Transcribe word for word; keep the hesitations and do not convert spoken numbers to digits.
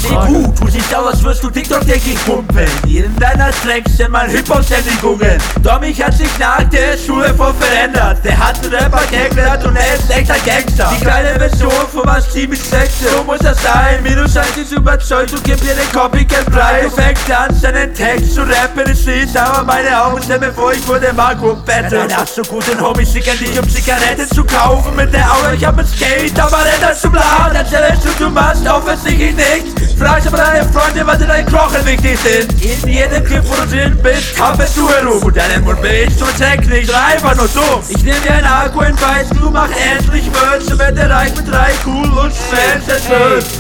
Du, du siehst aus, als wirst du TikTok-täglich pumpen. In deiner Tracks sind mal Hip-Hop-Sendungen. Dominik hat sich nach der Schule voll verändert. Der hat einen Rapper kennengelernt und er ist echter Gangster. Die kleine Version von was ziemlich sexy. So muss das sein, Minus eins ist überzeugt und gibt dir den Copycat-Preis. Du fängst an, seinen Text zu rappen, es schließt aber meine Augen, bevor ich wurde Marco Battle. Dann hast du guten Homies schickern dich, um Zigaretten zu kaufen. Mit der Augen, ich hab ein Skate, aber nicht das zum Laden. Erzählst du, du machst offensichtlich nichts. Fragst aber deine Freunde, was in deinen Knochen wichtig sind. In jedem Clip, wo du drin bist, hampelst du herum. Und deinen Mund willst du check nicht, einfach nur dumm. Ich nehm dir ein Akku in Weiß, du mach endlich Merch. Du wirst reich mit drei cool und Fans, es wird